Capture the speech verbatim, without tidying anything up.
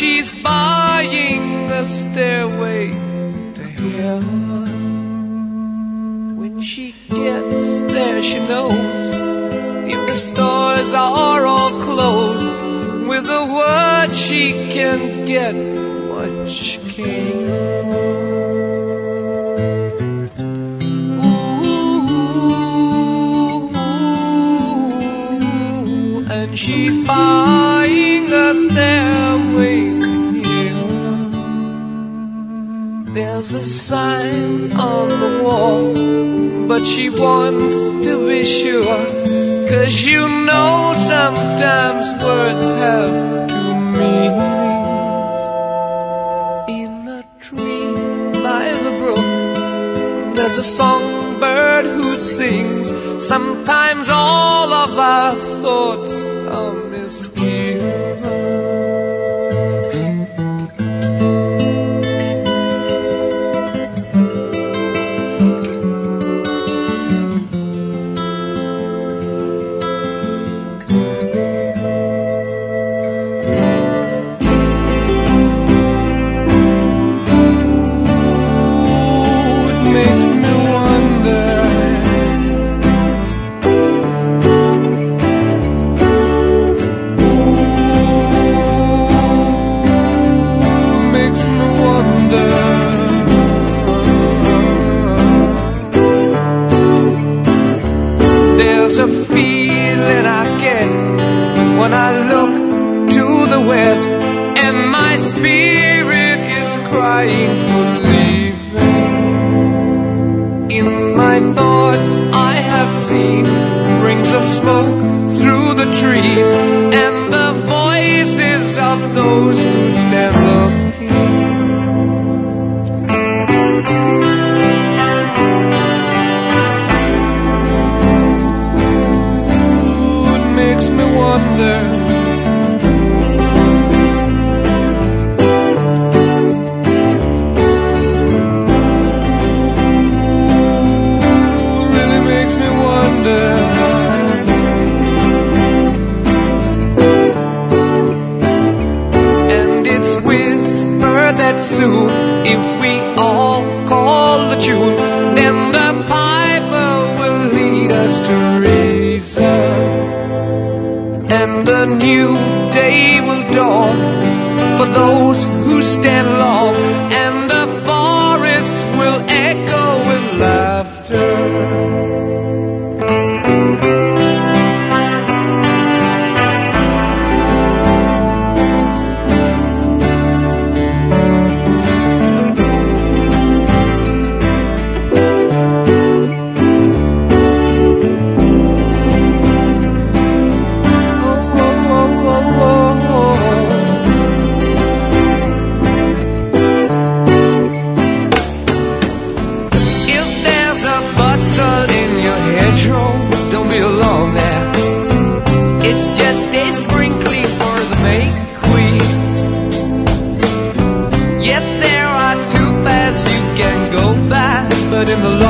she's buying a stairway to heaven. When she gets there, she knows if the stores are all closed, with a word she can get what she came for. Ooh, and she's buying a stairway to heaven. There's a sign on the wall, but she wants to be sure, 'cause you know sometimes words have two meanings. In a tree by the brook, there's a songbird who sings. Sometimes all of our thoughts are misgiven. There's a feeling I get when I look to the west, and my spirit is crying for leaving. In my thoughts I have seen rings of smoke through the trees, and the voices of those who stand looking. Wonder. Ooh, really makes me wonder. And it's whispered that soon, if we all call the tune, then the piper will lead us to reason. And a new day will dawn for those who stand long, and the forests will echo with laughter. But in the